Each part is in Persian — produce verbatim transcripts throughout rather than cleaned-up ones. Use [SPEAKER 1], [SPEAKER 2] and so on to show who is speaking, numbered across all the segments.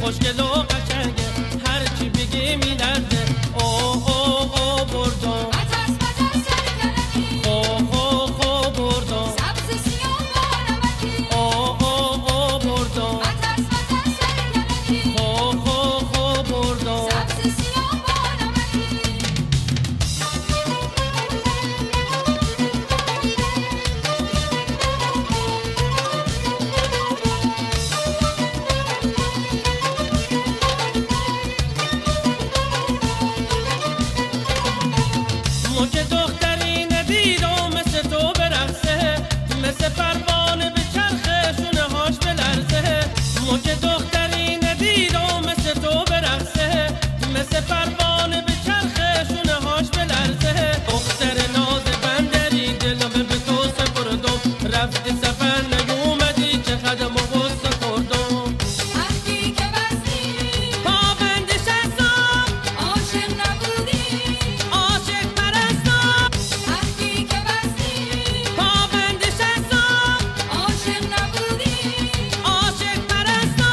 [SPEAKER 1] خوشگل و قشنگه، هر چی بگی میلرزه. او او او بردم
[SPEAKER 2] بترس بترس سرکنکی،
[SPEAKER 1] خو خو خو بردم
[SPEAKER 2] سبز سیاه با نمکی.
[SPEAKER 1] او او او بردم
[SPEAKER 2] بترس بترس سرکنکی،
[SPEAKER 1] خو خو خو بردم
[SPEAKER 2] سبز سیاه با نمکی.
[SPEAKER 1] موج دختری ندیدم مثل تو برقصه، مثل پروانه به چرخه شونه هاش بلرزه. موج دختری ندیدم مثل تو برقصه، مثل پروانه به چرخه شونه هاش بلرزه. دختر ناز بندری دلم به تو سپردم، رفتی سفر نیومدی چه خدم و غصه خوردم.
[SPEAKER 2] وقتی که بستی
[SPEAKER 1] پابند شستم
[SPEAKER 2] عاشق نبودی،
[SPEAKER 1] عاشق پرستم،
[SPEAKER 2] وقتی که بستی
[SPEAKER 1] پابند شستم
[SPEAKER 2] عاشق نبودی.
[SPEAKER 1] عاشق پرستم.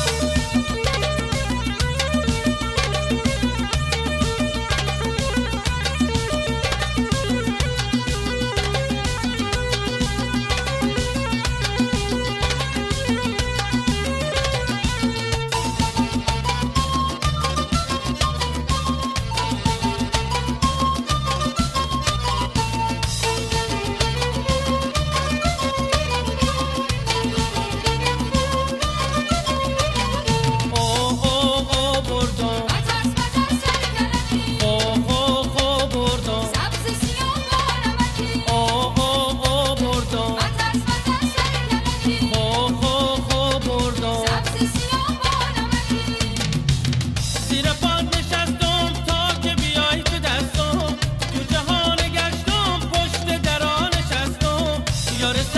[SPEAKER 1] او او او بردم
[SPEAKER 2] بترس بترس سرکنکی،
[SPEAKER 1] خو خو خو بردم
[SPEAKER 2] سبز سیاه با نمکی.
[SPEAKER 1] او او او بردم
[SPEAKER 2] بترس بترس سرکنکی،
[SPEAKER 1] خو خو خو بردم
[SPEAKER 2] سبز سیاه با نمکی.
[SPEAKER 1] زیر پات نشستم تا که بیای تو دستم، تو جهان گشتم پشت درا نشستم. یار